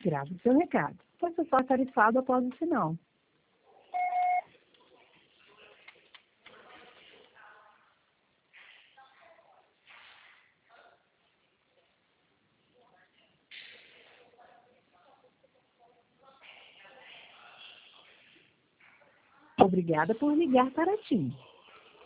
Grave seu recado. Você só tarifado após o sinal. Obrigada por ligar para a TIM.